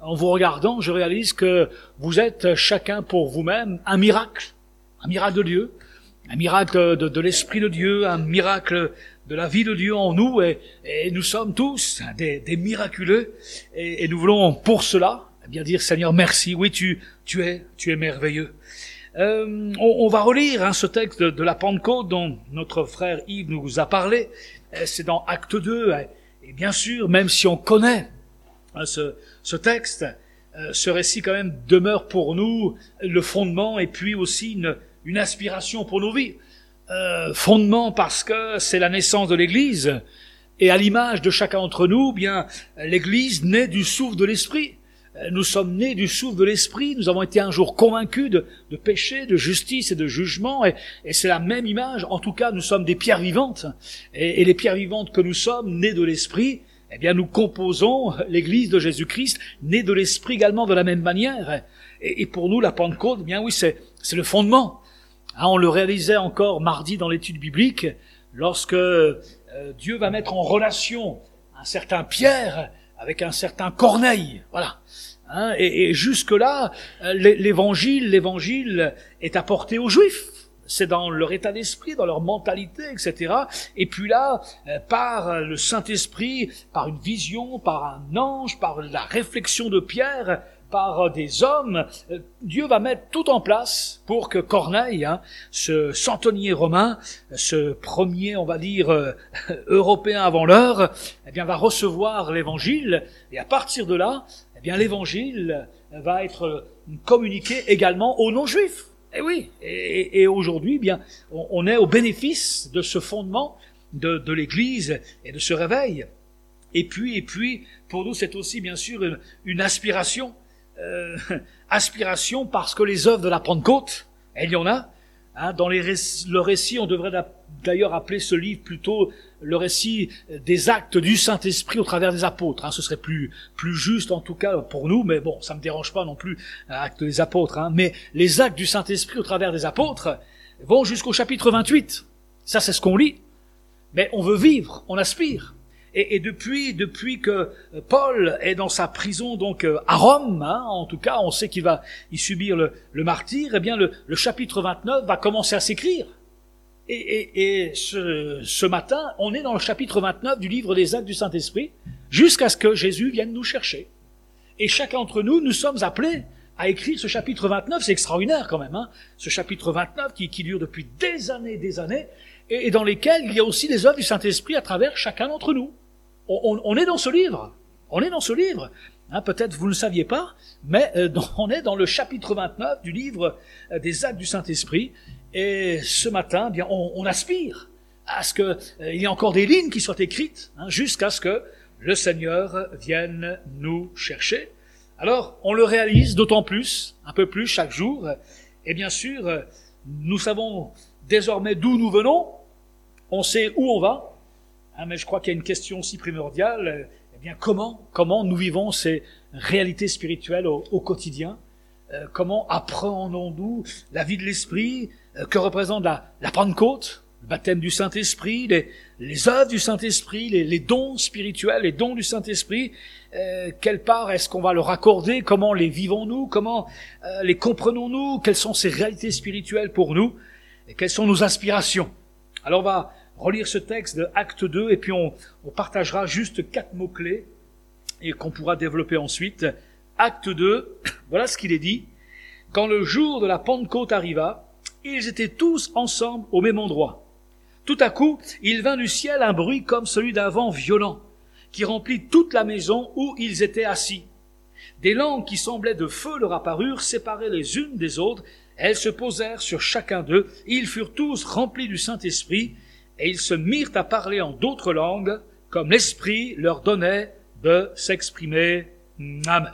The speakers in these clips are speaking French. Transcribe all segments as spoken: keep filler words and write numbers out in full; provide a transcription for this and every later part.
en vous regardant, je réalise que vous êtes chacun pour vous-même un miracle, un miracle de Dieu, un miracle de, de l'Esprit de Dieu, un miracle de la vie de Dieu en nous, et, et nous sommes tous des, des miraculeux, et, et nous voulons pour cela eh bien dire Seigneur merci, oui tu, tu es, tu es merveilleux. Euh, on, on va relire hein, ce texte de, de la Pentecôte dont notre frère Yves nous a parlé. C'est dans Acte deux. Et bien sûr, même si on connaît hein, ce, ce texte, euh, ce récit quand même demeure pour nous le fondement et puis aussi une, une aspiration pour nos vies. Euh, fondement parce que c'est la naissance de l'Église. Et à l'image de chacun d'entre nous, bien l'Église naît du souffle de l'Esprit. Nous sommes nés du souffle de l'Esprit, nous avons été un jour convaincus de, de péché, de justice et de jugement, et, et c'est la même image. En tout cas, nous sommes des pierres vivantes, et, et les pierres vivantes que nous sommes, nées de l'Esprit, eh bien nous composons l'Église de Jésus-Christ, née de l'Esprit également de la même manière. Et, et pour nous, la Pentecôte, eh bien oui, c'est, c'est le fondement. Hein, on le réalisait encore mardi dans l'étude biblique, lorsque euh, Dieu va mettre en relation un certain Pierre avec un certain Corneille, voilà. Hein, et, et jusque-là, l'évangile, l'évangile est apporté aux Juifs. C'est dans leur état d'esprit, dans leur mentalité, et cetera. Et puis là, par le Saint-Esprit, par une vision, par un ange, par la réflexion de Pierre, par des hommes, Dieu va mettre tout en place pour que Corneille, hein, ce centenier romain, ce premier, on va dire, euh, européen avant l'heure, eh bien, va recevoir l'évangile. Et à partir de là, eh bien, l'évangile va être communiqué également aux non-juifs. Et oui, et, et aujourd'hui, eh bien, on, on est au bénéfice de ce fondement de, de l'Église et de ce réveil. Et puis, et puis, pour nous, c'est aussi bien sûr une, une aspiration. Euh, aspiration parce que les œuvres de la Pentecôte, il y en a. Hein, dans les réc- le récit, on devrait d'ailleurs appeler ce livre plutôt le récit des actes du Saint-Esprit au travers des apôtres. Hein, ce serait plus plus juste en tout cas pour nous, mais bon, ça me dérange pas non plus, actes des apôtres. Hein, mais les actes du Saint-Esprit au travers des apôtres vont jusqu'au chapitre vingt-huit. Ça, c'est ce qu'on lit. Mais on veut vivre, on aspire. Et, et depuis, depuis que Paul est dans sa prison, donc à Rome, hein, en tout cas, on sait qu'il va y subir le, le martyre. Eh bien, le, le chapitre vingt-neuf va commencer à s'écrire. Et, et, et ce, ce matin, on est dans le chapitre vingt-neuf du livre des Actes du Saint-Esprit, jusqu'à ce que Jésus vienne nous chercher. Et chacun d'entre nous, nous sommes appelés à écrire ce chapitre vingt-neuf. C'est extraordinaire quand même, hein, ce chapitre vingt-neuf qui, qui dure depuis des années et des années, et, et dans lesquels il y a aussi les œuvres du Saint-Esprit à travers chacun d'entre nous. On, on, on est dans ce livre, on est dans ce livre. Hein, peut-être vous ne le saviez pas, mais euh, on est dans le chapitre vingt-neuf du livre euh, des Actes du Saint-Esprit. Et ce matin, bien, on, on aspire à ce qu'il euh, y ait encore des lignes qui soient écrites, hein, jusqu'à ce que le Seigneur vienne nous chercher. Alors, on le réalise d'autant plus, un peu plus chaque jour. Et bien sûr, euh, nous savons désormais d'où nous venons, on sait où on va. Hein, mais je crois qu'il y a une question aussi primordiale, eh bien comment comment nous vivons ces réalités spirituelles au, au quotidien, euh, comment apprenons-nous la vie de l'Esprit, euh, que représente la, la Pentecôte, le baptême du Saint-Esprit, les, les œuvres du Saint-Esprit, les, les dons spirituels, les dons du Saint-Esprit, euh, quelle part est-ce qu'on va leur accorder, comment les vivons-nous, comment euh, les comprenons-nous, quelles sont ces réalités spirituelles pour nous, et quelles sont nos aspirations. Alors on va relire ce texte de Acte deux, et puis on, on partagera juste quatre mots-clés, et qu'on pourra développer ensuite. Acte deux, voilà ce qu'il est dit. Quand le jour de la Pentecôte arriva, ils étaient tous ensemble au même endroit. Tout à coup, il vint du ciel un bruit comme celui d'un vent violent, qui remplit toute la maison où ils étaient assis. Des langues qui semblaient de feu leur apparurent, séparées les unes des autres. Elles se posèrent sur chacun d'eux. Ils furent tous remplis du Saint-Esprit, et ils se mirent à parler en d'autres langues, comme l'Esprit leur donnait de s'exprimer. Amen.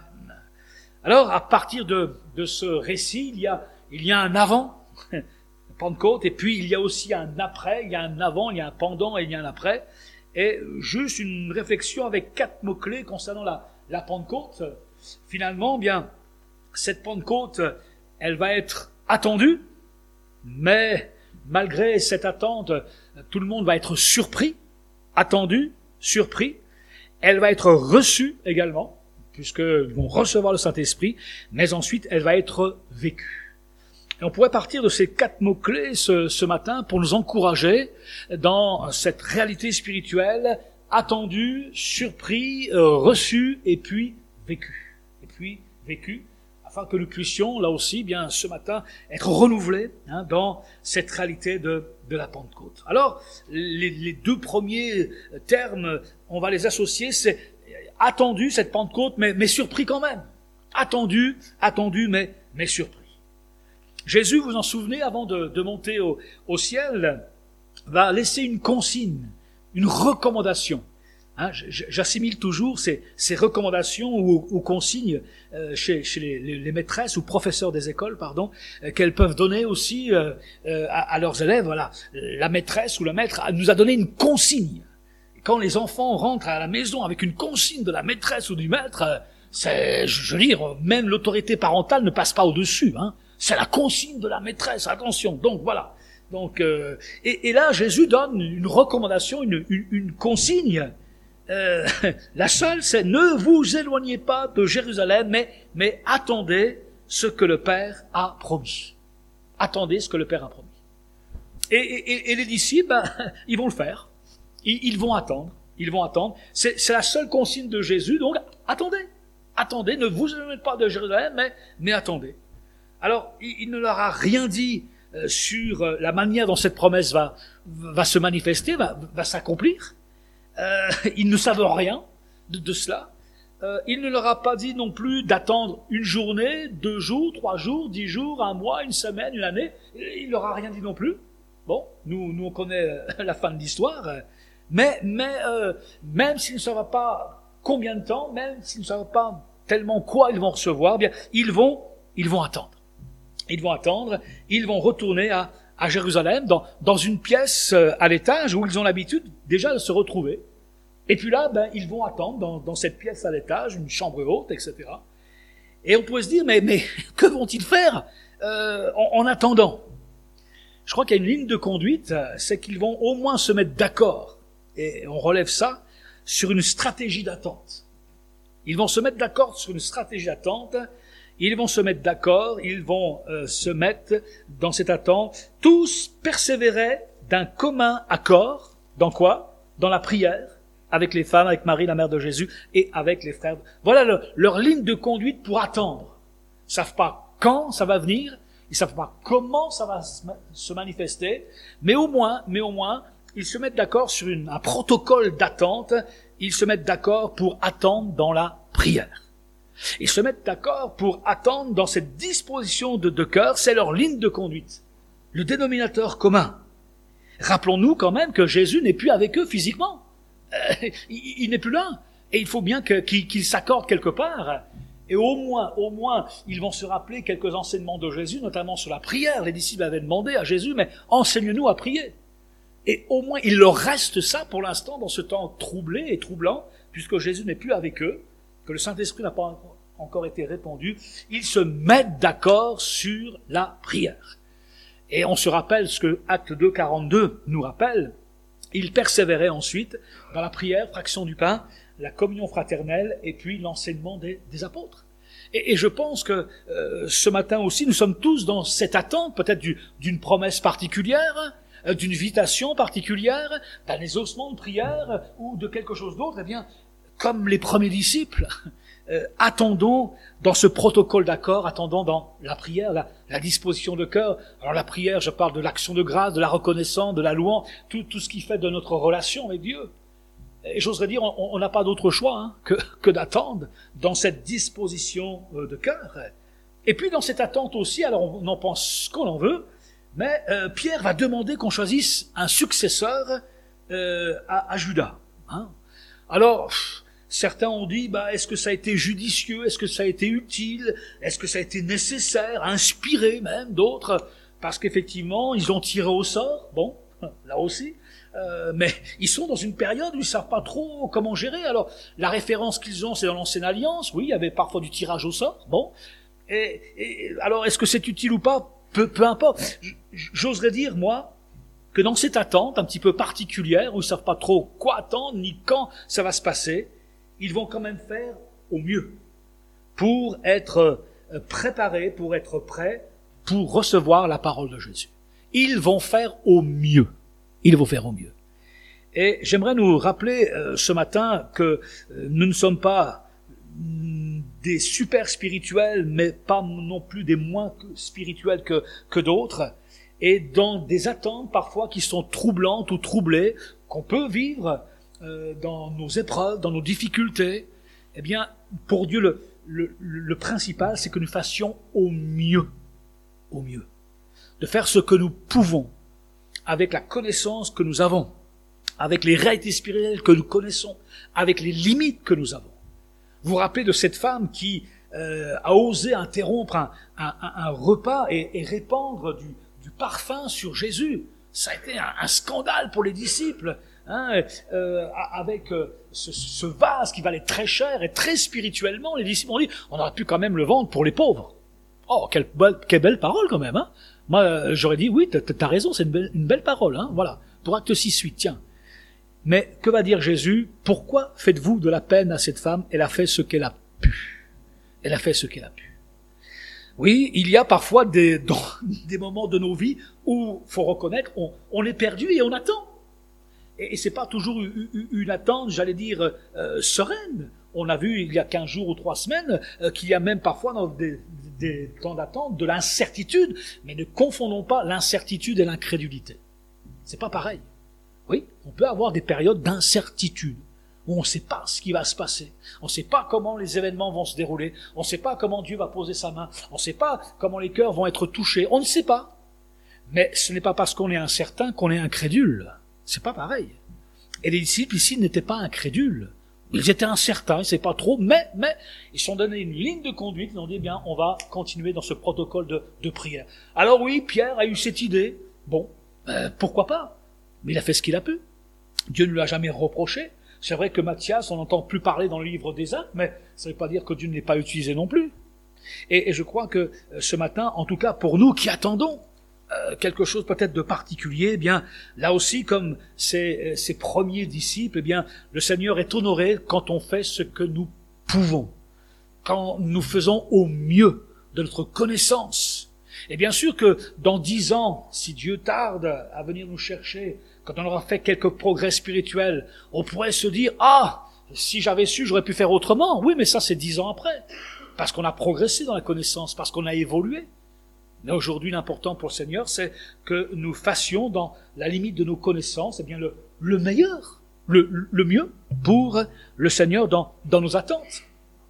Alors, à partir de, de ce récit, il y a, il y a un avant, Pentecôte, et puis il y a aussi un après, il y a un avant, il y a un pendant et il y a un après. Et juste une réflexion avec quatre mots-clés concernant la, la Pentecôte. Finalement, bien, cette Pentecôte, elle va être attendue, mais malgré cette attente, tout le monde va être surpris, attendu, surpris. Elle va être reçue également. puisqu'ils vont recevoir le Saint-Esprit, mais ensuite elle va être vécue. Et on pourrait partir de ces quatre mots-clés ce, ce matin pour nous encourager dans cette réalité spirituelle attendue, surpris, euh, reçu et puis vécu. Et puis vécu, afin que nous puissions, là aussi, bien ce matin, être renouvelés hein, dans cette réalité de, de la Pentecôte. Alors, les, les deux premiers termes, on va les associer, c'est attendu, cette Pentecôte, mais, mais surpris quand même. Attendu, attendu, mais, mais surpris. Jésus, vous en souvenez, avant de, de monter au, au ciel, va laisser une consigne, une recommandation. Hein, j'assimile toujours ces, ces recommandations ou, ou consignes euh, chez, chez les, les, les maîtresses ou professeurs des écoles, pardon, euh, qu'elles peuvent donner aussi euh, euh, à, à leurs élèves. Voilà, la maîtresse ou le maître nous a donné une consigne. Quand les enfants rentrent à la maison avec une consigne de la maîtresse ou du maître, euh, c'est, je veux dire, même l'autorité parentale ne passe pas au-dessus. Hein. C'est la consigne de la maîtresse. Attention. Donc voilà. Donc euh, et, et là, Jésus donne une recommandation, une, une, une consigne. Euh, la seule, c'est ne vous éloignez pas de Jérusalem, mais, mais attendez ce que le Père a promis. Attendez ce que le Père a promis. Et, et, et les disciples, ben, ils vont le faire. Ils, ils vont attendre. Ils vont attendre. C'est, c'est la seule consigne de Jésus. Donc, attendez. Attendez. Ne vous éloignez pas de Jérusalem, mais, mais attendez. Alors, il, il ne leur a rien dit euh, sur la manière dont cette promesse va, va se manifester, va, va s'accomplir. Euh, ils ne savent rien de, de cela. Euh, il ne leur a pas dit non plus d'attendre une journée, deux jours, trois jours, dix jours, un mois, une semaine, une année. Il leur a rien dit non plus. Bon, nous, nous on connaît la fin de l'histoire. Mais, mais euh, même s'ils ne savent pas combien de temps, même s'ils ne savent pas tellement quoi ils vont recevoir, bien ils vont, ils vont attendre. Ils vont attendre. Ils vont retourner à à Jérusalem, dans, dans une pièce à l'étage où ils ont l'habitude déjà de se retrouver. Et puis là, ben, ils vont attendre dans, dans cette pièce à l'étage, une chambre haute, et cetera. Et on pourrait se dire, mais, mais que vont-ils faire euh, en, en attendant? Je crois qu'il y a une ligne de conduite, c'est qu'ils vont au moins se mettre d'accord, et on relève ça, sur une stratégie d'attente. Ils vont se mettre d'accord sur une stratégie d'attente. Ils vont se mettre d'accord, ils vont euh, se mettre dans cette attente. Tous persévéraient d'un commun accord. Dans quoi? Dans la prière, avec les femmes, avec Marie, la mère de Jésus, et avec les frères. Voilà le, leur ligne de conduite pour attendre. Ils savent pas quand ça va venir, ils savent pas comment ça va se manifester, mais au moins, mais au moins, ils se mettent d'accord sur une, un protocole d'attente. Ils se mettent d'accord pour attendre dans la prière. Ils se mettent d'accord pour attendre dans cette disposition de, de cœur, c'est leur ligne de conduite. Le dénominateur commun. Rappelons-nous quand même que Jésus n'est plus avec eux physiquement. Euh, il, il n'est plus là. Et il faut bien que, qu'il, qu'il s'accorde quelque part. Et au moins, au moins, ils vont se rappeler quelques enseignements de Jésus, notamment sur la prière. Les disciples avaient demandé à Jésus, mais enseigne-nous à prier. Et au moins, il leur reste ça pour l'instant dans ce temps troublé et troublant, puisque Jésus n'est plus avec eux, que le Saint-Esprit n'a pas encore été répandu, ils se mettent d'accord sur la prière. Et on se rappelle ce que Acte deux, quarante-deux nous rappelle, ils persévéraient ensuite dans la prière, fraction du pain, la communion fraternelle et puis l'enseignement des, des apôtres. Et, et je pense que euh, ce matin aussi, nous sommes tous dans cette attente, peut-être du, d'une promesse particulière, euh, d'une invitation particulière, d'un exaucement de prière ou de quelque chose d'autre. Eh bien, comme les premiers disciples, euh, attendons dans ce protocole d'accord, attendons dans la prière, la, la disposition de cœur. Alors la prière, je parle de l'action de grâce, de la reconnaissance, de la louange, tout, tout ce qui fait de notre relation avec Dieu. Et j'oserais dire, on n'a pas d'autre choix hein, que, que d'attendre dans cette disposition de cœur. Et puis dans cette attente aussi, alors on en pense ce qu'on en veut, mais euh, Pierre va demander qu'on choisisse un successeur euh, à, à Judas. Hein. Alors, certains ont dit, bah, est-ce que ça a été judicieux, est-ce que ça a été utile, est-ce que ça a été nécessaire, inspiré même, d'autres, parce qu'effectivement, ils ont tiré au sort, bon, là aussi, euh, mais ils sont dans une période où ils savent pas trop comment gérer. Alors, la référence qu'ils ont, c'est dans l'Ancienne Alliance, oui, il y avait parfois du tirage au sort, bon, et, et alors, est-ce que c'est utile ou pas? Peu, peu importe. J'oserais dire, moi, que dans cette attente un petit peu particulière, où ils savent pas trop quoi attendre, ni quand ça va se passer, ils vont quand même faire au mieux. pour être préparés, pour être prêts, pour recevoir la parole de Jésus. Ils vont faire au mieux. Ils vont faire au mieux. Et j'aimerais nous rappeler euh, ce matin que euh, nous ne sommes pas mm, des super spirituels, mais pas non plus des moins spirituels que, que d'autres, et dans des attentes parfois qui sont troublantes ou troublées, qu'on peut vivre euh, dans nos épreuves, dans nos difficultés. Eh bien, pour Dieu, le, le, le principal, c'est que nous fassions au mieux, au mieux, de faire ce que nous pouvons, avec la connaissance que nous avons, avec les réalités spirituelles que nous connaissons, avec les limites que nous avons. Vous vous rappelez de cette femme qui euh, a osé interrompre un, un, un repas et, et répandre du, du parfum sur Jésus. Ça a été un, un scandale pour les disciples, hein, euh, avec euh, ce, ce vase qui valait très cher et très spirituellement. Les disciples ont dit, on aurait pu quand même le vendre pour les pauvres. Oh, quelle belle, quelle belle parole quand même, hein. Moi, euh, j'aurais dit, oui, t'as, t'as raison, c'est une belle, une belle parole, hein, voilà. Pour acte six huit, tiens. Mais que va dire Jésus? Pourquoi faites-vous de la peine à cette femme? Elle a fait ce qu'elle a pu. Elle a fait ce qu'elle a pu. Oui, il y a parfois des, dans, des moments de nos vies où, faut reconnaître, on, on est perdu et on attend. Et, et c'est pas toujours une, une attente, j'allais dire, euh, sereine. On a vu il y a quinze jours ou trois semaines euh, qu'il y a même parfois dans des, des temps d'attente de l'incertitude. Mais ne confondons pas l'incertitude et l'incrédulité. C'est pas pareil. Oui, on peut avoir des périodes d'incertitude, où on ne sait pas ce qui va se passer, on ne sait pas comment les événements vont se dérouler, on ne sait pas comment Dieu va poser sa main, on ne sait pas comment les cœurs vont être touchés, on ne sait pas. Mais ce n'est pas parce qu'on est incertain qu'on est incrédule, c'est pas pareil. Et les disciples ici n'étaient pas incrédules, ils étaient incertains, ils ne savaient pas trop, mais, mais ils se sont donné une ligne de conduite, ils ont dit, eh bien, on va continuer dans ce protocole de, de prière. Alors oui, Pierre a eu cette idée, bon, euh, pourquoi pas? Mais il a fait ce qu'il a pu. Dieu ne lui a jamais reproché. C'est vrai que Matthias, on n'entend plus parler dans le livre des Actes, mais ça ne veut pas dire que Dieu ne l'ait pas utilisé non plus. Et, et je crois que ce matin, en tout cas pour nous qui attendons euh, quelque chose peut-être de particulier, eh bien là aussi, comme ces, ces premiers disciples, eh bien le Seigneur est honoré quand on fait ce que nous pouvons, quand nous faisons au mieux de notre connaissance. Et bien sûr que dans dix ans, si Dieu tarde à venir nous chercher, quand on aura fait quelques progrès spirituels, on pourrait se dire, ah, si j'avais su, j'aurais pu faire autrement. Oui, mais ça, c'est dix ans après. Parce qu'on a progressé dans la connaissance, parce qu'on a évolué. Mais aujourd'hui, l'important pour le Seigneur, c'est que nous fassions dans la limite de nos connaissances, eh bien, le, le meilleur, le, le mieux pour le Seigneur dans, dans nos attentes.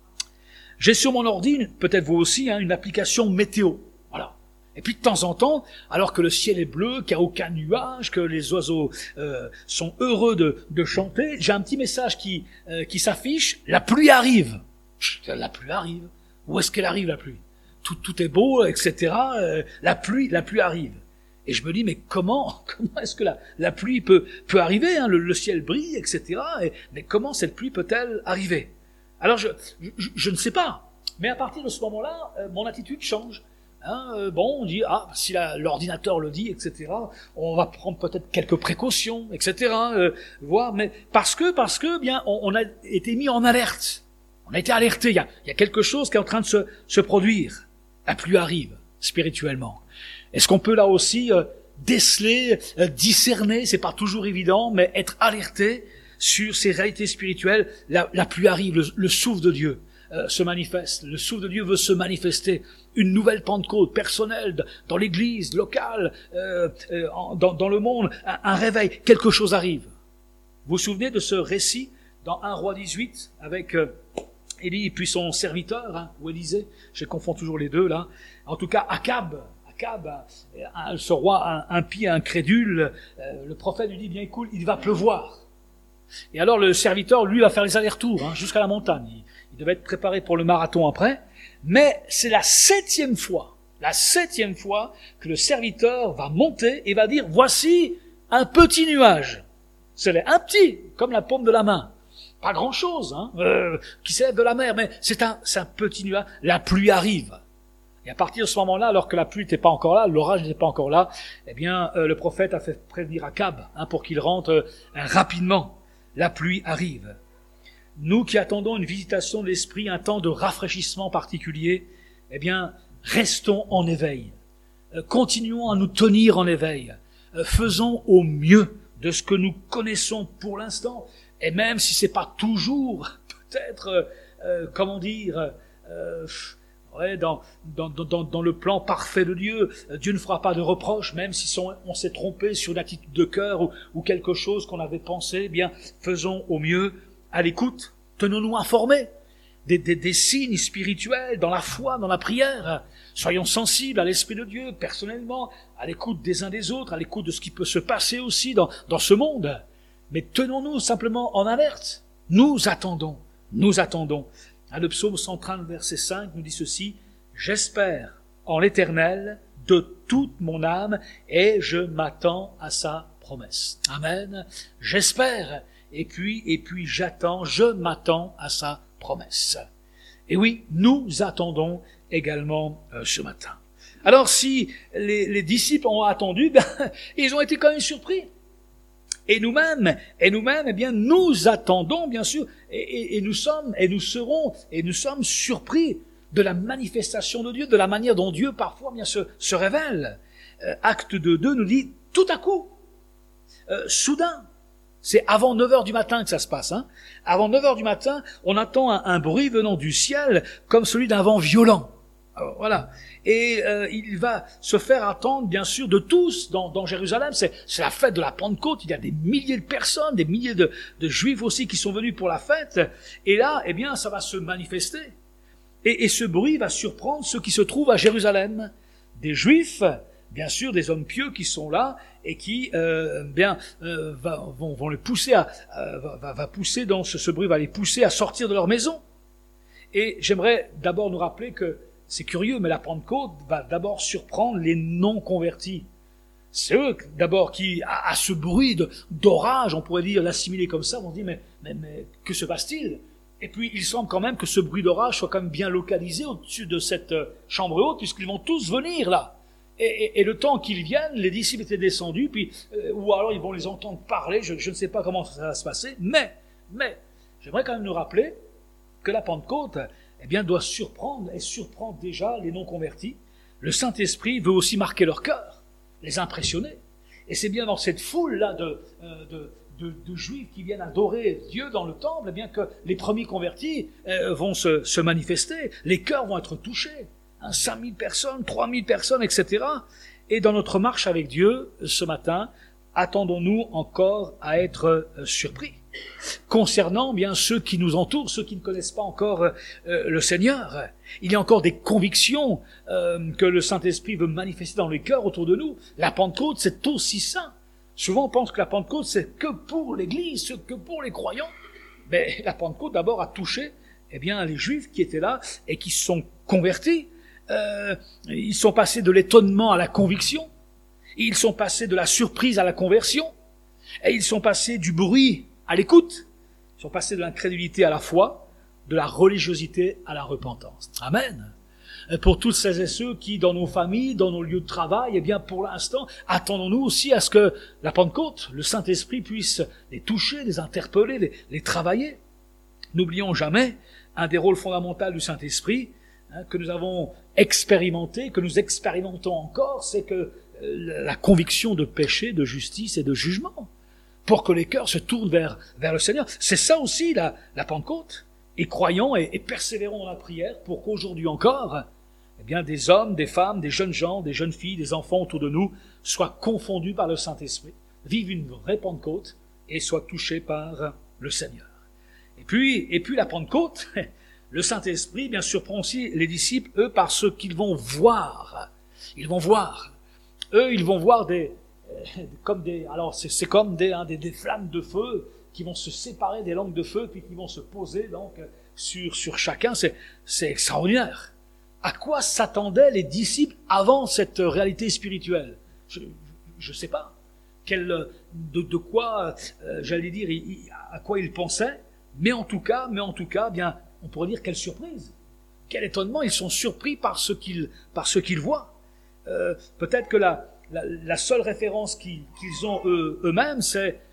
J'ai sur mon ordi, peut-être vous aussi, hein, une application météo. Voilà. Et puis de temps en temps, alors que le ciel est bleu, qu'il n'y a aucun nuage, que les oiseaux euh, sont heureux de, de chanter, j'ai un petit message qui, euh, qui s'affiche, la pluie arrive. La pluie arrive. Où est-ce qu'elle arrive, la pluie? Tout, tout est beau, et cetera. Euh, la pluie, la pluie arrive. Et je me dis, mais comment, comment est-ce que la, la pluie peut, peut arriver, hein, le, le ciel brille, et cetera. Et, mais comment cette pluie peut-elle arriver? Alors je, je, je ne sais pas. Mais à partir de ce moment-là, euh, mon attitude change. Hein, euh, bon, on dit, ah, si la, l'ordinateur le dit, et cetera, on va prendre peut-être quelques précautions, et cetera, euh, voir, mais parce que, parce que, bien, on, on a été mis en alerte. On a été alerté. Il y a, il y a quelque chose qui est en train de se, se produire. La pluie arrive, spirituellement. Est-ce qu'on peut là aussi euh, déceler, euh, discerner, c'est pas toujours évident, mais être alerté sur ces réalités spirituelles? La, la pluie arrive, le, le souffle de Dieu euh, se manifeste. Le souffle de Dieu veut se manifester. Une nouvelle Pentecôte personnelle dans l'église locale, euh, euh, dans, dans le monde, un, un réveil, quelque chose arrive. Vous vous souvenez de ce récit dans un roi dix-huit avec euh, Élie et puis son serviteur, hein, ou Élisée, je confonds toujours les deux là. En tout cas, Akab, Akab, un, ce roi impie, incrédule, euh, le prophète lui dit, bien écoute, il va pleuvoir. Et alors le serviteur, lui, va faire les allers-retours hein, jusqu'à la montagne. Il, il devait être préparé pour le marathon après. Mais c'est la septième fois, la septième fois que le serviteur va monter et va dire, voici un petit nuage. C'est un petit, comme la paume de la main. Pas grand chose, hein, euh, qui s'élève de la mer, mais c'est un, c'est un petit nuage. La pluie arrive. Et à partir de ce moment-là, alors que la pluie n'était pas encore là, l'orage n'était pas encore là, eh bien, euh, le prophète a fait prévenir Akab, hein, pour qu'il rentre euh, rapidement. La pluie arrive. nous qui attendons une visitation de l'Esprit, un temps de rafraîchissement particulier, eh bien, restons en éveil. Euh, continuons à nous tenir en éveil. Euh, faisons au mieux de ce que nous connaissons pour l'instant. Et même si c'est pas toujours, peut-être, euh, euh, comment dire, euh, ouais, dans, dans, dans, dans le plan parfait de Dieu, Dieu ne fera pas de reproches, même si son, on s'est trompé sur une attitude de cœur ou, ou quelque chose qu'on avait pensé. Eh bien, faisons au mieux, à l'écoute, tenons-nous informés des, des, des signes spirituels dans la foi, dans la prière. Soyons sensibles à l'Esprit de Dieu, personnellement, à l'écoute des uns des autres, à l'écoute de ce qui peut se passer aussi dans, dans ce monde. Mais tenons-nous simplement en alerte. Nous attendons, nous attendons. Le psaume cent trente, verset cinq, nous dit ceci: « J'espère en l'Éternel de toute mon âme et je m'attends à sa promesse. » Amen. J'espère et puis, et puis j'attends, je m'attends à sa promesse. Et oui, nous attendons également euh, ce matin. Alors si les, les disciples ont attendu, ben, ils ont été quand même surpris. Et nous-mêmes, et nous-mêmes, eh bien, nous attendons, bien sûr, et, et, et nous sommes, et nous serons, et nous sommes surpris de la manifestation de Dieu, de la manière dont Dieu parfois bien se, se révèle. Euh, Acte deux, deux nous dit tout à coup, euh, soudain. C'est avant neuf heures du matin que ça se passe. Hein. Avant neuf heures du matin, on attend un, un bruit venant du ciel comme celui d'un vent violent. Alors, voilà. Et euh, il va se faire attendre, bien sûr, de tous dans, dans Jérusalem. C'est, c'est la fête de la Pentecôte. Il y a des milliers de personnes, des milliers de, de Juifs aussi qui sont venus pour la fête. Et là, eh bien, ça va se manifester. Et, et ce bruit va surprendre ceux qui se trouvent à Jérusalem. Des Juifs, bien sûr, des hommes pieux qui sont là et qui, euh, bien, euh, va, vont, vont les pousser à, euh, va, va pousser dans ce, ce bruit va les pousser à sortir de leur maison. Et j'aimerais d'abord nous rappeler que c'est curieux, mais la Pentecôte va d'abord surprendre les non-convertis. C'est eux, d'abord, qui, à, à ce bruit de, d'orage, on pourrait dire, l'assimiler comme ça, vont dire, mais, mais, mais que se passe-t-il? Et puis, il semble quand même que ce bruit d'orage soit quand même bien localisé au-dessus de cette chambre haute, puisqu'ils vont tous venir là. Et, et, et le temps qu'ils viennent, les disciples étaient descendus, puis, euh, ou alors ils vont les entendre parler, je, je ne sais pas comment ça va se passer, mais, mais, j'aimerais quand même nous rappeler que la Pentecôte, eh bien, doit surprendre et surprend déjà les non-convertis. Le Saint-Esprit veut aussi marquer leur cœur, les impressionner. Et c'est bien dans cette foule-là de, euh, de, de, de Juifs qui viennent adorer Dieu dans le temple, eh bien, que les premiers convertis euh, vont se, se manifester. Les cœurs vont être touchés. Hein, cinq mille personnes, trois mille personnes, et cetera. Et dans notre marche avec Dieu, ce matin, attendons-nous encore à être euh, surpris concernant bien ceux qui nous entourent, ceux qui ne connaissent pas encore euh, le Seigneur. Il y a encore des convictions euh, que le Saint-Esprit veut manifester dans les cœurs autour de nous. La Pentecôte, c'est aussi ça. Souvent, on pense que la Pentecôte, c'est que pour l'Église, que pour les croyants. Mais la Pentecôte, d'abord, a touché eh bien, les Juifs qui étaient là et qui se sont convertis. Euh, ils sont passés de l'étonnement à la conviction. Ils sont passés de la surprise à la conversion. Et ils sont passés du bruit à l'écoute. Ils sont passés de l'incrédulité à la foi, de la religiosité à la repentance. Amen. Et pour toutes celles et ceux qui, dans nos familles, dans nos lieux de travail, eh bien, pour l'instant, attendons-nous aussi à ce que la Pentecôte, le Saint-Esprit puisse les toucher, les interpeller, les, les travailler. N'oublions jamais un des rôles fondamentaux du Saint-Esprit, hein, que nous avons expérimenté, que nous expérimentons encore, c'est que euh, la conviction de péché, de justice et de jugement, pour que les cœurs se tournent vers, vers le Seigneur. C'est ça aussi la, la Pentecôte. Et croyons et, et persévérons dans la prière pour qu'aujourd'hui encore, eh bien, des hommes, des femmes, des jeunes gens, des jeunes filles, des enfants autour de nous soient confondus par le Saint-Esprit, vivent une vraie Pentecôte et soient touchés par le Seigneur. Et puis, et puis la Pentecôte, le Saint-Esprit, bien sûr, prend aussi les disciples, eux, par ce qu'ils vont voir. Ils vont voir. Eux, ils vont voir des... comme des, alors c'est, c'est comme des, hein, des, des flammes de feu qui vont se séparer des langues de feu puis qui vont se poser donc sur, sur chacun. C'est, c'est extraordinaire. À quoi s'attendaient les disciples avant cette réalité spirituelle? Je ne sais pas. Quel, de, de quoi, euh, j'allais dire, à quoi ils pensaient. Mais en tout cas, mais en tout cas, bien, on pourrait dire quelle surprise, quel étonnement. Ils sont surpris par ce qu'ils, par ce qu'ils voient. Euh, peut-être que la La, la seule référence qu'ils, qu'ils ont eux, eux-mêmes, c'est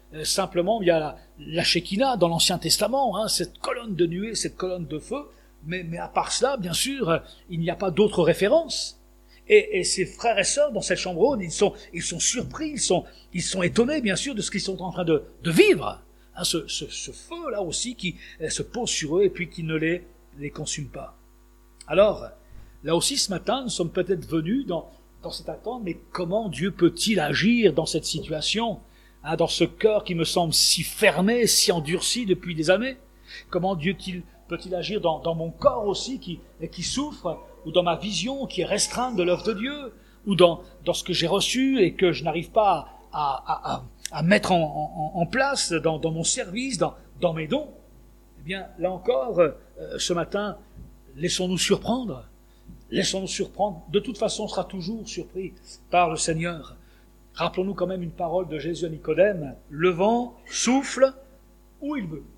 euh, simplement, il y a la, la Shekinah dans l'Ancien Testament, hein, cette colonne de nuée, cette colonne de feu, mais, mais à part cela, bien sûr, euh, il n'y a pas d'autres références. Et, et ces frères et sœurs dans cette chambre haute, ils sont, ils sont surpris, ils sont, ils sont étonnés, bien sûr, de ce qu'ils sont en train de, de vivre. Hein, ce, ce, ce feu-là aussi qui euh, se pose sur eux et puis qui ne les, les consume pas. Alors, là aussi, ce matin, nous sommes peut-être venus dans, dans cette attente, mais comment Dieu peut-il agir dans cette situation, hein, dans ce cœur qui me semble si fermé, si endurci depuis des années? Comment Dieu peut-il agir dans, dans mon corps aussi qui, qui souffre, ou dans ma vision qui est restreinte de l'œuvre de Dieu, ou dans, dans ce que j'ai reçu et que je n'arrive pas à, à, à, à mettre en, en, en place dans, dans mon service, dans, dans mes dons? Eh bien, là encore, euh, ce matin, laissons-nous surprendre. Laissons-nous surprendre. De toute façon, on sera toujours surpris par le Seigneur. Rappelons-nous quand même une parole de Jésus à Nicodème. Le vent souffle où il veut.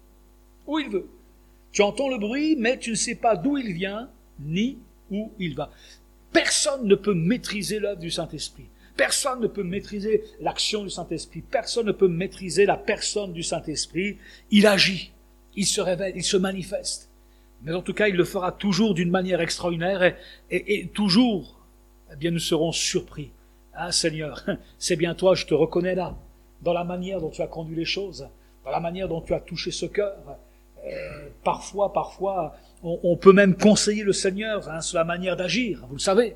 Où il veut. Tu entends le bruit, mais tu ne sais pas d'où il vient, ni où il va. Personne ne peut maîtriser l'œuvre du Saint-Esprit. Personne ne peut maîtriser l'action du Saint-Esprit. Personne ne peut maîtriser la personne du Saint-Esprit. Il agit, il se révèle, il se manifeste. Mais en tout cas, il le fera toujours d'une manière extraordinaire et, et, et toujours, eh bien, nous serons surpris. Ah, Seigneur, c'est bien toi, je te reconnais là, dans la manière dont tu as conduit les choses, dans la manière dont tu as touché ce cœur. Euh, parfois, parfois, on, on peut même conseiller le Seigneur hein, sur la manière d'agir, vous le savez.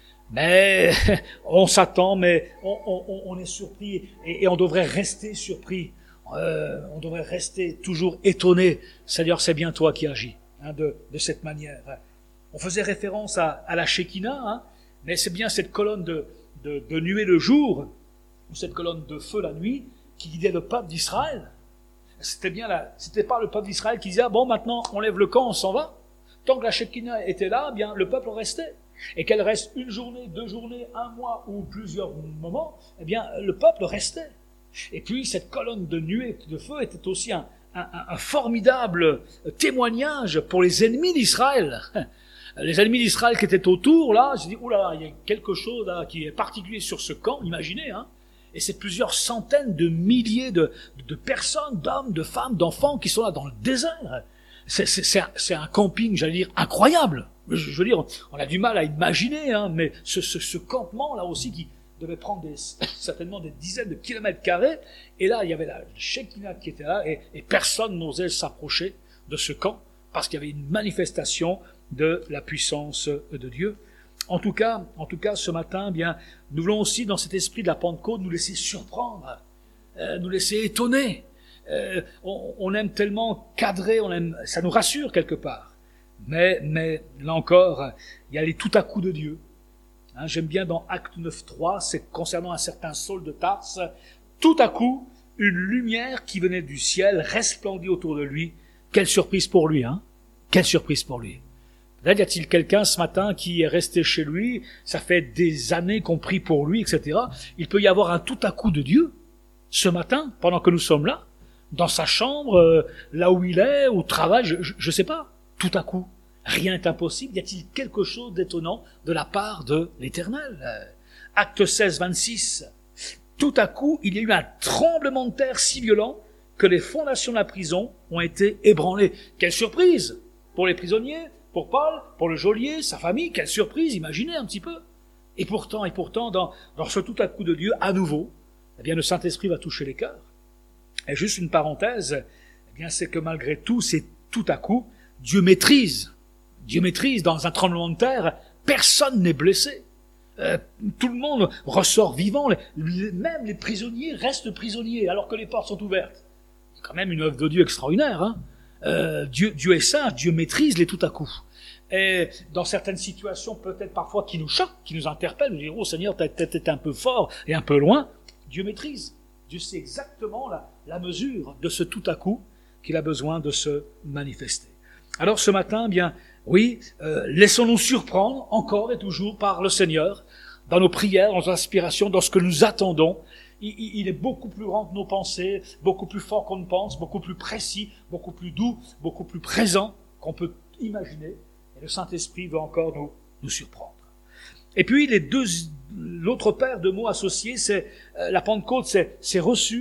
Mais on s'attend, mais on, on, on est surpris et, et on devrait rester surpris. Euh, on devrait rester toujours étonné. Seigneur, c'est bien toi qui agis. De, de cette manière. On faisait référence à, à la Shekinah, hein, mais c'est bien cette colonne de, de, de nuée le jour, ou cette colonne de feu la nuit, qui guidait le peuple d'Israël. C'était bien là, c'était pas le peuple d'Israël qui disait, ah bon, maintenant, on lève le camp, on s'en va. Tant que la Shekinah était là, bien, le peuple restait. Et qu'elle reste une journée, deux journées, un mois, ou plusieurs moments, eh bien, le peuple restait. Et puis, cette colonne de nuée de feu était aussi un, Un, un, un formidable témoignage pour les ennemis d'Israël. Les ennemis d'Israël qui étaient autour, là, je dis, oulala, il y a quelque chose là qui est particulier sur ce camp, imaginez, hein. Et c'est plusieurs centaines de milliers de, de personnes, d'hommes, de femmes, d'enfants qui sont là dans le désert. C'est, c'est, c'est, un, c'est un camping, j'allais dire, incroyable. Je, je veux dire, on a du mal à imaginer, hein, mais ce, ce, ce campement là aussi qui devait prendre des, certainement des dizaines de kilomètres carrés, et là, il y avait la Shekinah qui était là, et, et personne n'osait s'approcher de ce camp, parce qu'il y avait une manifestation de la puissance de Dieu. En tout cas, en tout cas, ce matin, bien, nous voulons aussi, dans cet esprit de la Pentecôte, nous laisser surprendre, euh, nous laisser étonner. Euh, on, on aime tellement cadrer, on aime, ça nous rassure quelque part. Mais, mais, là encore, il y a les tout à coup de Dieu. Hein, j'aime bien dans Acte neuf trois, c'est concernant un certain Saul de Tarse, tout à coup, une lumière qui venait du ciel resplendit autour de lui. Quelle surprise pour lui, hein? Quelle surprise pour lui. Peut-être y a-t-il quelqu'un ce matin qui est resté chez lui, ça fait des années qu'on prie pour lui, et cetera. Il peut y avoir un tout à coup de Dieu, ce matin, pendant que nous sommes là, dans sa chambre, euh, là où il est, au travail, je ne sais pas, tout à coup. Rien n'est impossible. Y a-t-il quelque chose d'étonnant de la part de l'Éternel? euh, Acte seize, vingt-six. Tout à coup, il y a eu un tremblement de terre si violent que les fondations de la prison ont été ébranlées. Quelle surprise pour les prisonniers, pour Paul, pour le geôlier, sa famille. Quelle surprise, imaginez un petit peu. Et pourtant, et pourtant, dans, dans ce tout à coup de Dieu, à nouveau, eh bien, le Saint-Esprit va toucher les cœurs. Et juste une parenthèse, eh bien, c'est que malgré tout, c'est tout à coup, Dieu maîtrise. Dieu maîtrise, dans un tremblement de terre, personne n'est blessé. Euh, tout le monde ressort vivant, les, même les prisonniers restent prisonniers alors que les portes sont ouvertes. C'est quand même une œuvre de Dieu extraordinaire. Hein euh, Dieu, Dieu est sage, Dieu maîtrise les tout à coup. Et dans certaines situations, peut-être parfois qui nous choquent, qui nous interpellent, nous disons, oh Seigneur, t'as peut-être été un peu fort et un peu loin. Dieu maîtrise. Dieu sait exactement la, la mesure de ce tout à coup qu'il a besoin de se manifester. Alors ce matin, bien, oui, euh, laissons-nous surprendre encore et toujours par le Seigneur, dans nos prières, dans nos aspirations, dans ce que nous attendons. Il, il est beaucoup plus grand que nos pensées, beaucoup plus fort qu'on ne pense, beaucoup plus précis, beaucoup plus doux, beaucoup plus présent qu'on peut imaginer. Et le Saint-Esprit veut encore nous, nous surprendre. Et puis les deux, l'autre paire de mots associés, c'est euh, la Pentecôte, c'est, c'est reçu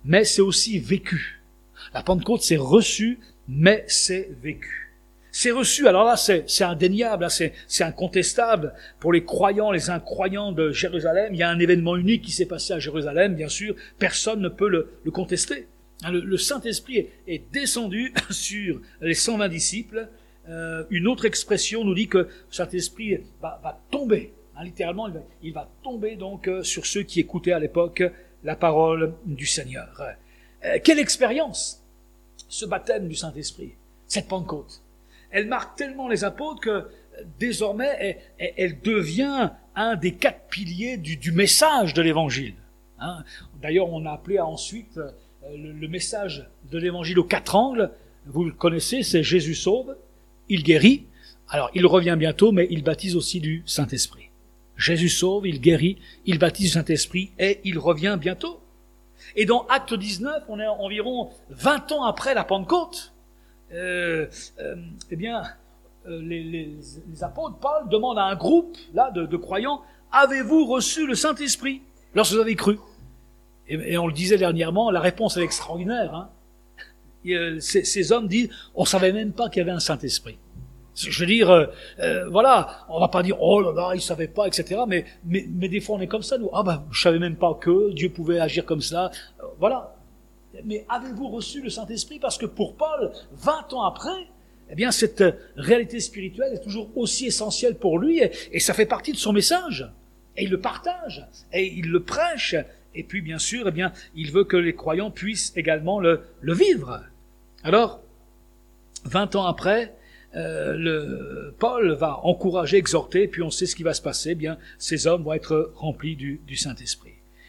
mais c'est aussi vécu. La Pentecôte, c'est reçu, mais c'est vécu. C'est reçu, alors là, c'est, c'est indéniable, là, c'est, c'est incontestable. Pour les croyants, les incroyants de Jérusalem, il y a un événement unique qui s'est passé à Jérusalem, bien sûr, personne ne peut le, le contester. Le, le Saint-Esprit est, est descendu sur les cent vingt disciples. Euh, une autre expression nous dit que le Saint-Esprit va, va tomber, hein, littéralement, il va, il va tomber donc euh, sur ceux qui écoutaient à l'époque la parole du Seigneur. Euh, quelle expérience, ce baptême du Saint-Esprit, cette Pentecôte. Elle marque tellement les apôtres que désormais elle, elle devient un des quatre piliers du, du message de l'Évangile. Hein. D'ailleurs, on a appelé ensuite le, le message de l'Évangile aux quatre angles. Vous le connaissez, c'est Jésus sauve, il guérit. Alors, il revient bientôt, mais il baptise aussi du Saint-Esprit. Jésus sauve, il guérit, il baptise du Saint-Esprit et il revient bientôt. Et dans Acte dix-neuf, on est environ vingt ans après la Pentecôte. Euh, euh, eh bien, euh, les, les, les apôtres, Paul demande à un groupe là de, de croyants, avez-vous reçu le Saint-Esprit lorsque vous avez cru? Et, et on le disait dernièrement, la réponse est extraordinaire. Hein. Et, euh, ces, ces hommes disent, on savait même pas qu'il y avait un Saint-Esprit. Je veux dire, euh, euh, voilà, on va pas dire, oh là là, ils savaient pas, et cetera. Mais, mais, mais des fois on est comme ça, nous. Ah ben, je savais même pas que Dieu pouvait agir comme ça. Euh, voilà. Mais avez-vous reçu le Saint-Esprit? Parce que pour Paul, vingt ans après, eh bien, cette réalité spirituelle est toujours aussi essentielle pour lui, et, et ça fait partie de son message. Et il le partage, et il le prêche, et puis, bien sûr, eh bien, il veut que les croyants puissent également le, le vivre. Alors, vingt ans après, euh, le, Paul va encourager, exhorter, puis on sait ce qui va se passer, eh bien, ces hommes vont être remplis du, du Saint-Esprit.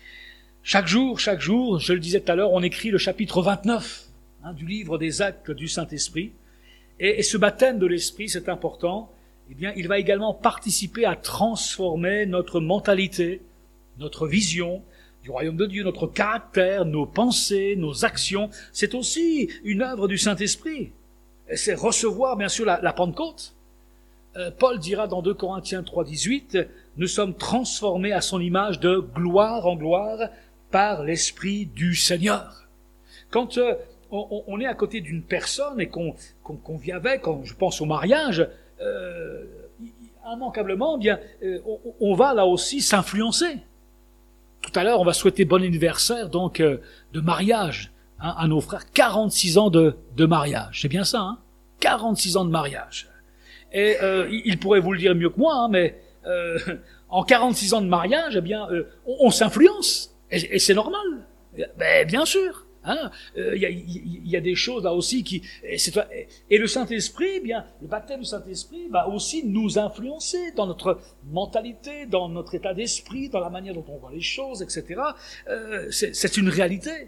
Chaque jour, chaque jour, je le disais tout à l'heure, on écrit le chapitre vingt-neuf hein, du livre des Actes du Saint-Esprit. Et, et ce baptême de l'Esprit, c'est important, eh bien, il va également participer à transformer notre mentalité, notre vision du royaume de Dieu, notre caractère, nos pensées, nos actions. C'est aussi une œuvre du Saint-Esprit. Et c'est recevoir, bien sûr, la, la Pentecôte. Euh, Paul dira dans deux Corinthiens trois, dix-huit, « Nous sommes transformés à son image de gloire en gloire, par l'Esprit du Seigneur. » Quand euh, on, on est à côté d'une personne et qu'on, qu'on, qu'on vit avec, quand je pense au mariage, euh, immanquablement, bien, euh, on, on va là aussi s'influencer. Tout à l'heure, on va souhaiter bon anniversaire donc euh, de mariage hein, à nos frères. quarante-six ans de, de mariage, c'est bien ça, hein quarante-six ans de mariage. Et euh, il pourrait vous le dire mieux que moi, hein, mais euh, en quarante-six ans de mariage, eh bien, euh, on, on s'influence. Et, et c'est normal, ben, bien sûr. Hein. Euh, y, a, y, y a des choses là aussi qui... Et, c'est, et le Saint-Esprit, bien, le baptême du Saint-Esprit va aussi nous influencer dans notre mentalité, dans notre état d'esprit, dans la manière dont on voit les choses, et cetera. Euh, c'est, c'est une réalité.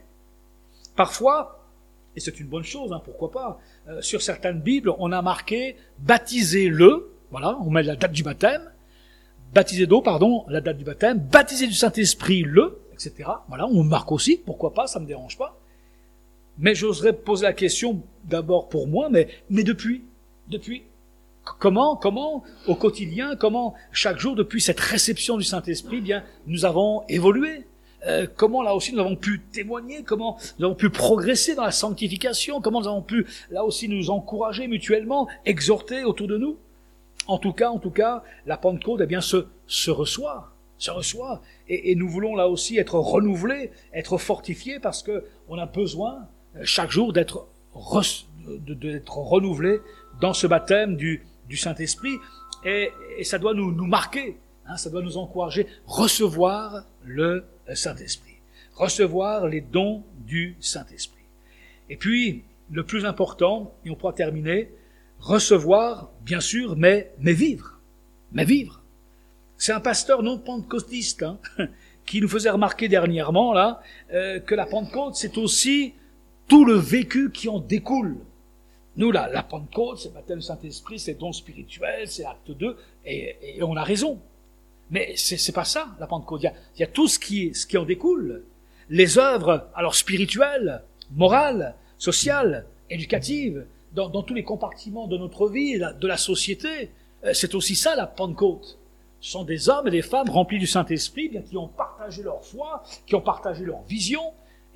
Parfois, et c'est une bonne chose, hein, pourquoi pas, euh, sur certaines Bibles, on a marqué « baptisez-le », voilà, on met la date du baptême, « baptisé d'eau », pardon, la date du baptême, « baptisé du Saint-Esprit, le », et cetera. Voilà, on marque aussi, pourquoi pas, ça me dérange pas. Mais j'oserais poser la question d'abord pour moi, mais, mais depuis, depuis, comment, comment, au quotidien, comment, chaque jour, depuis cette réception du Saint-Esprit, bien, nous avons évolué. Euh, comment, là aussi, nous avons pu témoigner, comment nous avons pu progresser dans la sanctification, comment nous avons pu, là aussi, nous encourager mutuellement, exhorter autour de nous. En tout cas, en tout cas, la Pentecôte, eh bien, se, se reçoit. se reçoit. Et, et nous voulons là aussi être renouvelés, être fortifiés, parce que on a besoin chaque jour d'être, re, de, d'être renouvelés dans ce baptême du, du Saint-Esprit. Et, et ça doit nous, nous marquer, hein, ça doit nous encourager, recevoir le Saint-Esprit, recevoir les dons du Saint-Esprit. Et puis, le plus important, et on pourra terminer, recevoir, bien sûr, mais, mais vivre, mais vivre. C'est un pasteur non pentecôtiste hein, qui nous faisait remarquer dernièrement là euh, que la Pentecôte, c'est aussi tout le vécu qui en découle. Nous, la, la Pentecôte, c'est le baptême du Saint-Esprit, c'est don spirituel, c'est acte deux, et, et on a raison. Mais c'est, c'est pas ça, la Pentecôte. Il y a, il y a tout ce qui, ce qui en découle. Les œuvres, alors spirituelles, morales, sociales, éducatives, dans, dans tous les compartiments de notre vie, de la société, c'est aussi ça la Pentecôte. Ce sont des hommes et des femmes remplis du Saint-Esprit, bien qui ont partagé leur foi, qui ont partagé leur vision,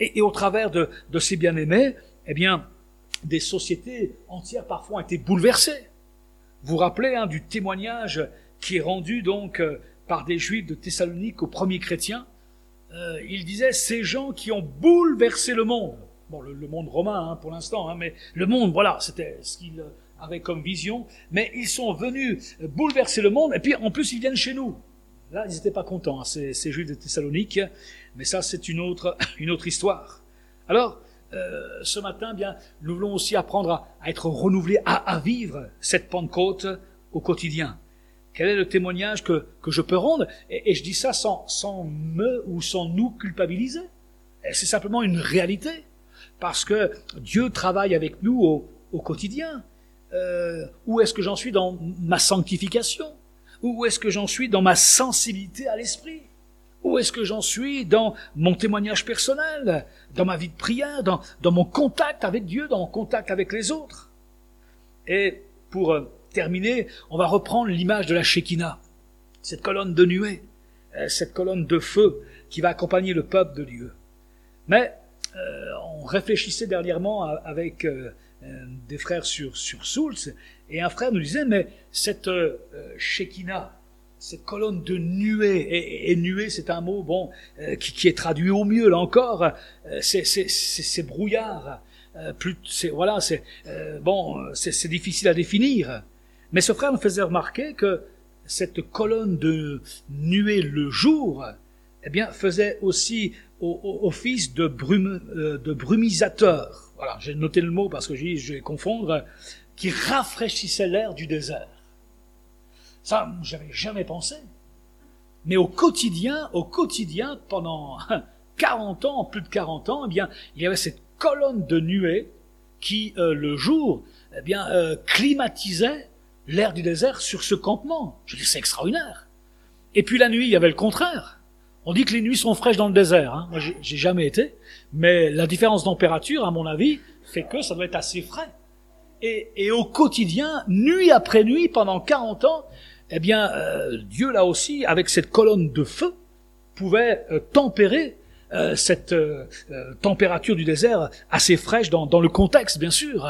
Et, et au travers de, de ces bien-aimés, eh bien, des sociétés entières parfois ont été bouleversées. Vous vous rappelez hein, du témoignage qui est rendu donc euh, par des Juifs de Thessalonique aux premiers chrétiens. Euh, ils disaient ces gens qui ont bouleversé le monde. Bon, le, le monde romain hein, pour l'instant, hein, mais le monde, voilà, c'était ce qu'ils avaient comme vision. Mais ils sont venus bouleverser le monde, et puis en plus ils viennent chez nous. Là, ils n'étaient pas contents, hein, ces, ces Juifs de Thessalonique, mais ça, c'est une autre, une autre histoire. Alors, euh, ce matin, bien, nous voulons aussi apprendre à, à être renouvelés, à, à vivre cette Pentecôte au quotidien. Quel est le témoignage que, que je peux rendre? et, et je dis ça sans, sans me ou sans nous culpabiliser. Et c'est simplement une réalité, parce que Dieu travaille avec nous au, au quotidien. Euh, où est-ce que j'en suis dans ma sanctification? Où est-ce que j'en suis dans ma sensibilité à l'esprit? Où est-ce que j'en suis dans mon témoignage personnel, dans ma vie de prière, dans, dans mon contact avec Dieu, dans mon contact avec les autres? Et pour euh, terminer, on va reprendre l'image de la Shekinah, cette colonne de nuée, euh, cette colonne de feu qui va accompagner le peuple de Dieu. Mais euh, on réfléchissait dernièrement avec euh, des frères sur, sur Soultz, et un frère nous disait, mais cette euh, Shekinah, cette colonne de nuée, et, et nuée c'est un mot bon euh, qui, qui est traduit au mieux, là encore, euh, c'est, c'est, c'est, c'est brouillard, euh, plus, c'est, voilà, c'est, euh, bon, c'est, c'est difficile à définir. Mais ce frère nous faisait remarquer que cette colonne de nuée le jour, eh bien, faisait aussi au, au, office de, brume, euh, de brumisateur. Voilà, j'ai noté le mot parce que j'ai, je vais confondre, qui rafraîchissait l'air du désert. Ça, j'avais jamais pensé. Mais au quotidien, au quotidien, pendant quarante ans, plus de quarante ans, eh bien, il y avait cette colonne de nuée qui, euh, le jour, eh bien, euh, climatisait l'air du désert sur ce campement. Je dis, c'est extraordinaire. Et puis la nuit, il y avait le contraire. On dit que les nuits sont fraîches dans le désert. Hein. Moi, j'ai, j'ai jamais été. Mais la différence de température, à mon avis, fait que ça doit être assez frais. Et, et au quotidien, nuit après nuit, pendant quarante ans, eh bien, euh, Dieu, là aussi, avec cette colonne de feu, pouvait euh, tempérer euh, cette euh, euh, température du désert assez fraîche dans, dans le contexte, bien sûr.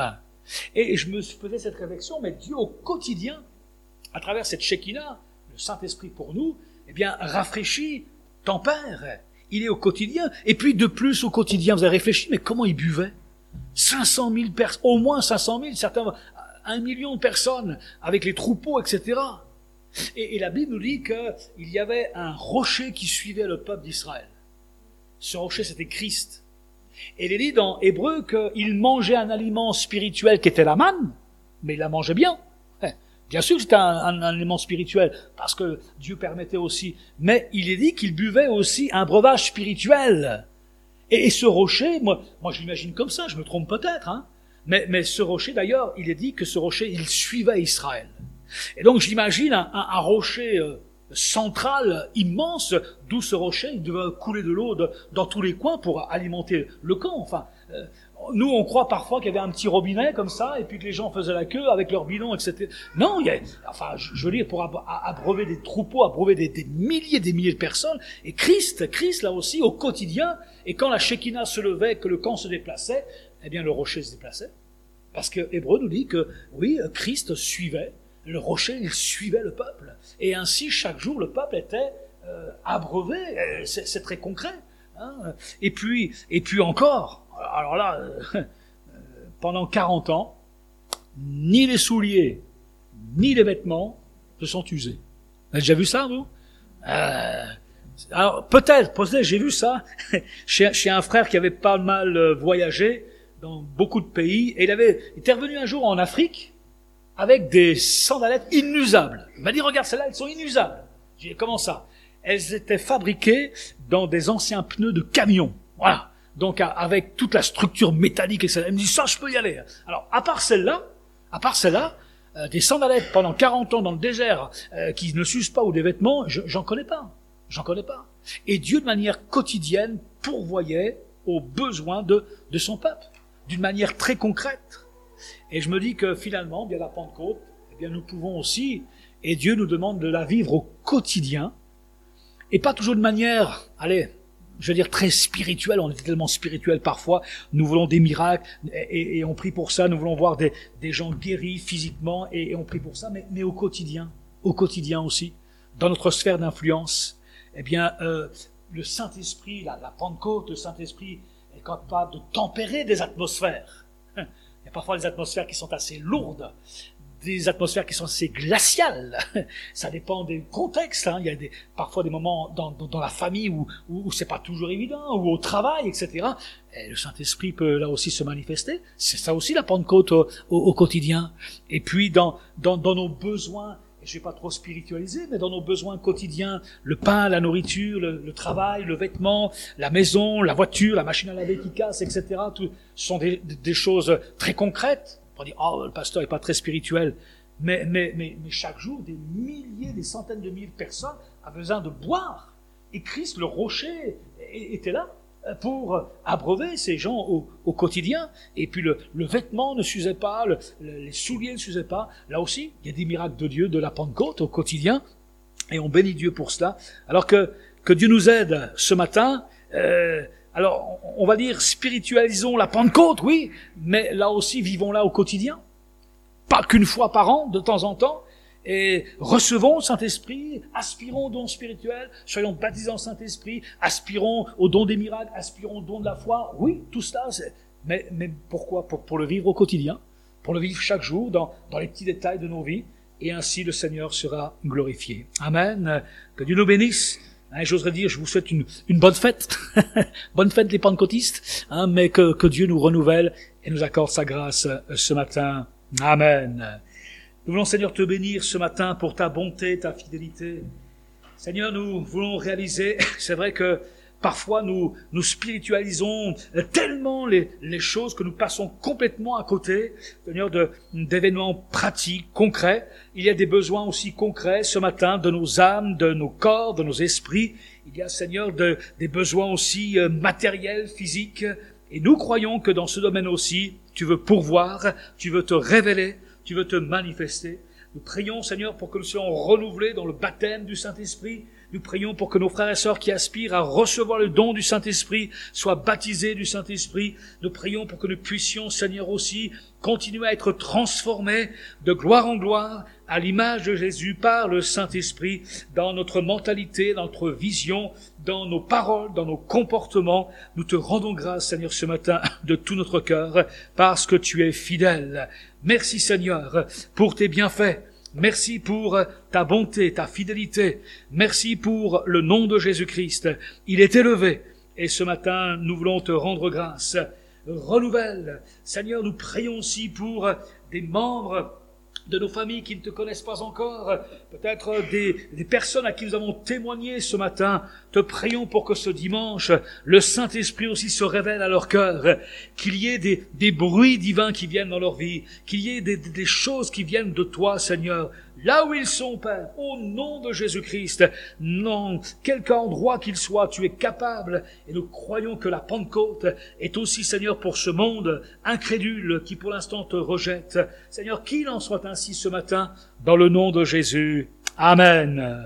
Et je me faisais cette réflexion, mais Dieu, au quotidien, à travers cette Shekinah, le Saint-Esprit pour nous, eh bien, rafraîchit, tempère. Il est au quotidien. Et puis, de plus, au quotidien, vous avez réfléchi, mais comment il buvait? cinq cent mille personnes, au moins cinq cent mille, certains, un million de personnes, avec les troupeaux, et cetera. Et, et la Bible nous dit qu'il y avait un rocher qui suivait le peuple d'Israël. Ce rocher, c'était Christ. Et il est dit dans Hébreu qu'il mangeait un aliment spirituel qui était la manne, mais il la mangeait bien. Bien sûr que c'était un, un, un aliment spirituel, parce que Dieu permettait aussi. Mais il est dit qu'il buvait aussi un breuvage spirituel. Et, et ce rocher, moi, moi je l'imagine comme ça, je me trompe peut-être, hein. Mais, mais ce rocher, d'ailleurs, il est dit que ce rocher, il suivait Israël. Et donc j'imagine un, un, un rocher euh, central, immense, d'où ce rocher, il devait couler de l'eau de, dans tous les coins pour alimenter le camp. Enfin, euh, nous on croit parfois qu'il y avait un petit robinet comme ça, et puis que les gens faisaient la queue avec leurs bidons, et cetera. Non, il y a, enfin, je, je veux dire, pour abreuver des troupeaux, abreuver des, des milliers, des milliers de personnes, et Christ, Christ là aussi, au quotidien, et quand la Shekinah se levait, que le camp se déplaçait, eh bien le rocher se déplaçait. Parce que Hébreu nous dit que, oui, Christ suivait, le rocher, il suivait le peuple. Et ainsi, chaque jour, le peuple était euh, abreuvé. C'est, c'est très concret. Hein. Et puis, et puis encore, alors là, euh, pendant quarante ans, ni les souliers, ni les vêtements se sont usés. Vous avez déjà vu ça, vous? euh, Alors, peut-être, peut-être, j'ai vu ça chez, chez un frère qui avait pas mal voyagé dans beaucoup de pays. Et il avait, il était revenu un jour en Afrique avec des sandalettes inusables. Il m'a dit, regarde, celles-là, elles sont inusables. J'ai dit, comment ça? Elles étaient fabriquées dans des anciens pneus de camion. Voilà. Donc, avec toute la structure métallique, et cetera. Il me dit, ça, je peux y aller. Alors, à part celle-là, à part celle-là, euh, des sandalettes pendant quarante ans dans le désert, euh, qui ne s'usent pas, ou des vêtements, je, j'en connais pas. J'en connais pas. Et Dieu, de manière quotidienne, pourvoyait aux besoins de, de son peuple. D'une manière très concrète. Et je me dis que finalement, bien la Pentecôte, eh bien nous pouvons aussi, et Dieu nous demande de la vivre au quotidien, et pas toujours de manière, allez, je veux dire, très spirituel. On est tellement spirituel parfois. Nous voulons des miracles et, et on prie pour ça. Nous voulons voir des, des gens guéris physiquement et, et on prie pour ça. Mais, mais au quotidien, au quotidien aussi, dans notre sphère d'influence, eh bien, euh, le Saint-Esprit, la, la Pentecôte, le Saint-Esprit est capable de tempérer des atmosphères. Il y a parfois des atmosphères qui sont assez lourdes, des atmosphères qui sont assez glaciales. Ça dépend des contextes. Hein. Il y a des, parfois des moments dans, dans, dans la famille où, où, où c'est pas toujours évident, ou au travail, et cetera. Et le Saint-Esprit peut là aussi se manifester. C'est ça aussi la Pentecôte au, au, au quotidien. Et puis dans, dans, dans nos besoins, et je vais pas trop spiritualiser, mais dans nos besoins quotidiens, le pain, la nourriture, le, le travail, le vêtement, la maison, la voiture, la machine à laver qui casse, et cetera. Tout, ce sont des, des choses très concrètes. On dit, oh, le pasteur est pas très spirituel. Mais, mais, mais, mais chaque jour, des milliers, des centaines de milliers de personnes ont besoin de boire. Et Christ, le rocher, était là pour abreuver ces gens au, au quotidien. Et puis le, le vêtement ne s'usait pas, le, le, les souliers ne s'usaient pas. Là aussi, il y a des miracles de Dieu, de la Pentecôte au quotidien. Et on bénit Dieu pour cela. Alors que, que Dieu nous aide ce matin. Euh, Alors, on va dire, spiritualisons la Pentecôte, oui, mais là aussi, vivons-la au quotidien. Pas qu'une fois par an, de temps en temps, et recevons le Saint-Esprit, aspirons aux dons spirituels, soyons baptisés en Saint-Esprit, aspirons aux dons des miracles, aspirons aux dons de la foi, oui, tout cela, c'est... Mais, mais pourquoi? Pour, pour le vivre au quotidien, pour le vivre chaque jour, dans, dans les petits détails de nos vies, et ainsi le Seigneur sera glorifié. Amen. Que Dieu nous bénisse. Hein, j'oserais dire, je vous souhaite une, une bonne fête, bonne fête les pentecôtistes, hein, mais que, que Dieu nous renouvelle et nous accorde sa grâce ce matin. Amen. Nous voulons, Seigneur, te bénir ce matin pour ta bonté, ta fidélité. Seigneur, nous voulons réaliser, c'est vrai que parfois nous, nous spiritualisons tellement les, les choses que nous passons complètement à côté, Seigneur, de, d'événements pratiques, concrets. Il y a des besoins aussi concrets ce matin de nos âmes, de nos corps, de nos esprits. Il y a, Seigneur, de, des besoins aussi euh, matériels, physiques. Et nous croyons que dans ce domaine aussi, tu veux pourvoir, tu veux te révéler, tu veux te manifester. Nous prions, Seigneur, pour que nous soyons renouvelés dans le baptême du Saint-Esprit. Nous prions pour que nos frères et sœurs qui aspirent à recevoir le don du Saint-Esprit soient baptisés du Saint-Esprit. Nous prions pour que nous puissions, Seigneur, aussi continuer à être transformés de gloire en gloire à l'image de Jésus par le Saint-Esprit dans notre mentalité, dans notre vision, dans nos paroles, dans nos comportements. Nous te rendons grâce, Seigneur, ce matin de tout notre cœur parce que tu es fidèle. Merci, Seigneur, pour tes bienfaits. Merci pour ta bonté, ta fidélité. Merci pour le nom de Jésus-Christ. Il est élevé. Et ce matin, nous voulons te rendre grâce. Renouvelle. Seigneur, nous prions aussi pour des membres de nos familles qui ne te connaissent pas encore, peut-être des, des personnes à qui nous avons témoigné ce matin. Te prions pour que ce dimanche, le Saint-Esprit aussi se révèle à leur cœur, qu'il y ait des, des bruits divins qui viennent dans leur vie, qu'il y ait des, des choses qui viennent de toi, Seigneur, là où ils sont, Père, au nom de Jésus-Christ, non, quelque endroit qu'il soit, tu es capable, et nous croyons que la Pentecôte est aussi, Seigneur, pour ce monde incrédule qui pour l'instant te rejette. Seigneur, qu'il en soit ainsi ce matin, dans le nom de Jésus. Amen.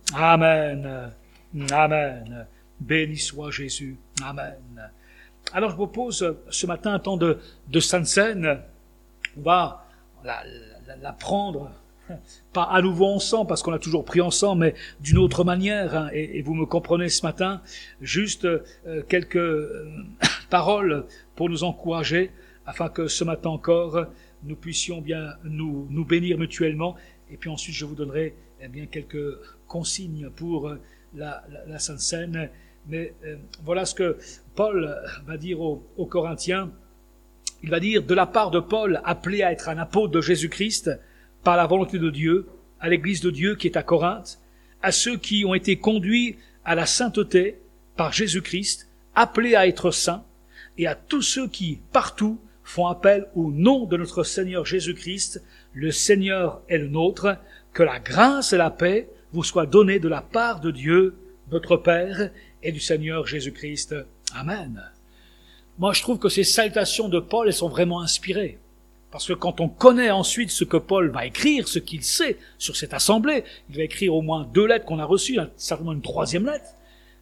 Amen. Amen. Béni soit Jésus. Amen. Alors je propose ce matin un temps de, de Sainte Seine. On va la, la, la prendre, pas à nouveau ensemble, parce qu'on a toujours pris ensemble, mais d'une autre manière. Hein, et, et vous me comprenez ce matin, juste euh, quelques euh, paroles pour nous encourager, afin que ce matin encore, nous puissions bien nous, nous bénir mutuellement. Et puis ensuite, je vous donnerai eh bien quelques consignes pour euh, la, la, la Sainte Seine. Mais euh, voilà ce que Paul va dire aux, aux Corinthiens. Il va dire, de la part de Paul, appelé à être un apôtre de Jésus-Christ, par la volonté de Dieu, à l'Église de Dieu qui est à Corinthe, à ceux qui ont été conduits à la sainteté par Jésus-Christ, appelés à être saints, et à tous ceux qui, partout, font appel au nom de notre Seigneur Jésus-Christ. Le Seigneur est le nôtre. Que la grâce et la paix vous soient données de la part de Dieu, notre Père, et du Seigneur Jésus-Christ. Amen. Moi, je trouve que ces salutations de Paul, elles sont vraiment inspirées. Parce que quand on connaît ensuite ce que Paul va écrire, ce qu'il sait sur cette assemblée, il va écrire au moins deux lettres qu'on a reçues, certainement une troisième lettre,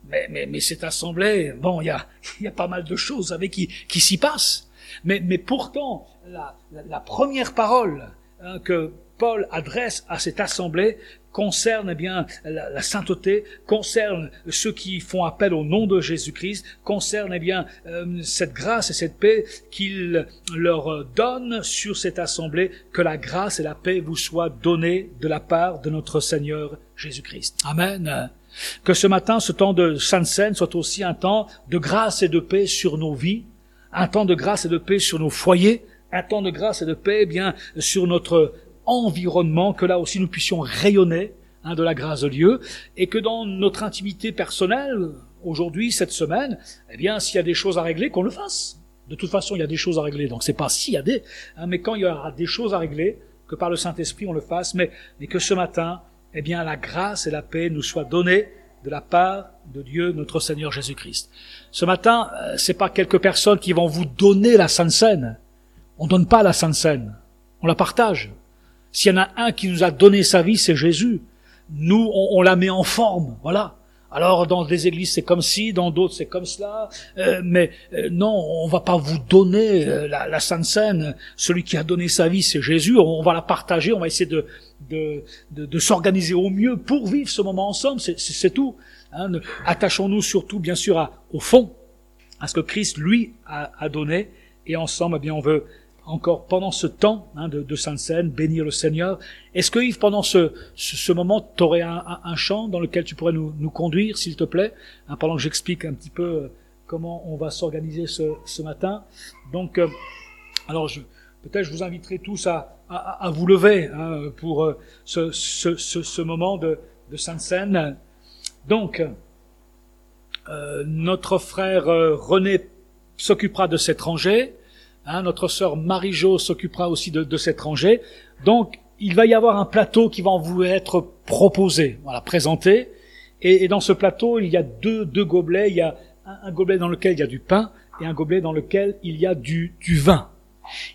mais, mais, mais cette assemblée, bon, il y a, il y a pas mal de choses avec qui, qui s'y passent. Mais, mais pourtant, la, la, la première parole hein, que Paul adresse à cette assemblée concerne eh bien la, la sainteté, concerne ceux qui font appel au nom de Jésus-Christ, concerne eh bien euh, cette grâce et cette paix qu'il leur donne sur cette assemblée, que la grâce et la paix vous soient données de la part de notre Seigneur Jésus-Christ. Amen. Que ce matin, ce temps de Sainte Seine soit aussi un temps de grâce et de paix sur nos vies, un temps de grâce et de paix sur nos foyers, un temps de grâce et de paix eh bien sur notre environnement, que là aussi nous puissions rayonner hein, de la grâce de Dieu, et que dans notre intimité personnelle, aujourd'hui, cette semaine, eh bien, s'il y a des choses à régler, qu'on le fasse. De toute façon, il y a des choses à régler, donc c'est pas s'il y a des, hein, mais quand il y aura des choses à régler, que par le Saint-Esprit on le fasse, mais, mais que ce matin, eh bien, la grâce et la paix nous soient données de la part de Dieu, notre Seigneur Jésus-Christ. Ce matin, euh, c'est pas quelques personnes qui vont vous donner la Sainte Seine. On donne pas la Sainte Seine, on la partage. S'il y en a un qui nous a donné sa vie, c'est Jésus. Nous, on, on la met en forme, voilà. Alors, dans des églises, c'est comme ci, dans d'autres, c'est comme cela. Euh, mais euh, non, on va pas vous donner euh, la, la Sainte Seine. Celui qui a donné sa vie, c'est Jésus. On, on va la partager, on va essayer de, de, de, de s'organiser au mieux pour vivre ce moment ensemble. C'est, c'est, c'est tout. Hein. Attachons-nous surtout, bien sûr, à, au fond, à ce que Christ, lui, a, a donné. Et ensemble, eh bien, on veut encore pendant ce temps hein, de, de Sainte Seine, bénir le Seigneur. Est-ce que Yves, pendant ce, ce, ce moment, tu aurais un, un, un chant dans lequel tu pourrais nous, nous conduire, s'il te plaît, hein, pendant que j'explique un petit peu euh, comment on va s'organiser ce, ce matin. Donc, euh, alors, je, peut-être je vous inviterai tous à, à, à vous lever hein, pour euh, ce, ce, ce, ce moment de, de Sainte Seine. Donc, euh, notre frère euh, René s'occupera de cette rangée. Hein, notre sœur Marie-Jo s'occupera aussi de, de cette rangée. Donc, il va y avoir un plateau qui va vous être proposé, voilà, présenté. Et, et dans ce plateau, il y a deux, deux gobelets. Il y a un, un gobelet dans lequel il y a du pain et un gobelet dans lequel il y a du, du vin.